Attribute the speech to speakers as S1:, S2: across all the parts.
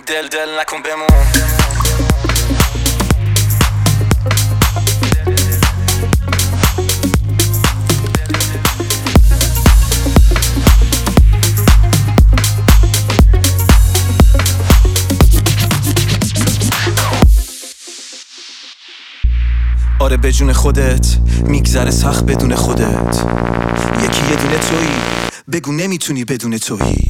S1: دل نکن بمون. آره به جون خودت میگذره سخت بدون خودت. یکی یه دونه تویی، بگو نمیتونی بدون تویی.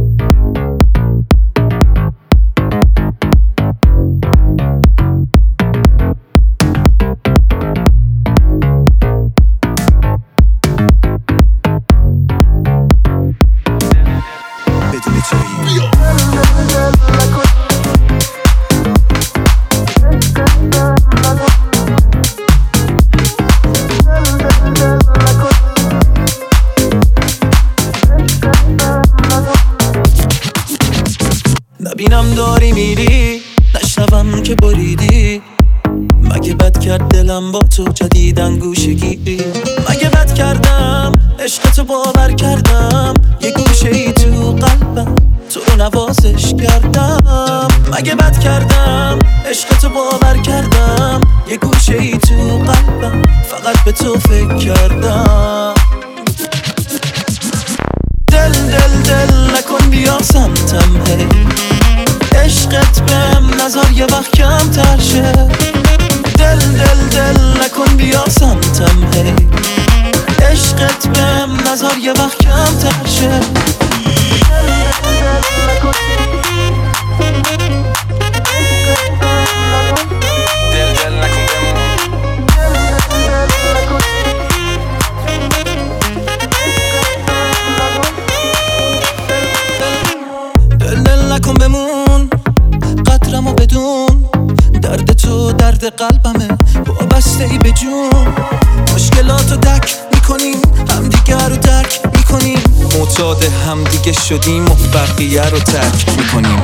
S1: بدون تویی. نبینم داری میری، نشنوم که بریدی. مگه بد کرد دلم با تو جدیدن گوشه گیری؟ مگه بد کردم عشقتو باور کردم، یه گوشه ای تو قلبم تو رو نوازش کردم. مگه بد کردم عشقتو باور کردم، یه گوشه ای تو قلبم فقط به تو فکر کردم. دل نکن بیا سمتم هی، عشقت بهم نظر یه وقت کم تر شه. دل نکن بیا سمتم هی، عشقت بهم نظر یه وقت کم تر شه. دل نکن بمون. دل نکن بمون، قدرمو بدون. درد تو درد قلبمه، وابسته ای به جون. مشکلاتو دک میکنیم، همدیگه رو درک میکنیم. معتاد همدیگه شدیم و بقیه رو ترک میکنیم.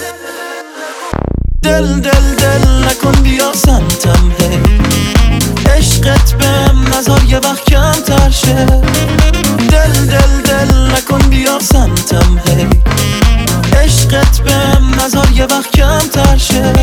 S1: دل نکن بیا سمتم هی، عشقت بهم نظر یه وقت کم تر شه. دل نکن بیا سمتم هی، عشقت بهم نظر یه وقت کم تر شه.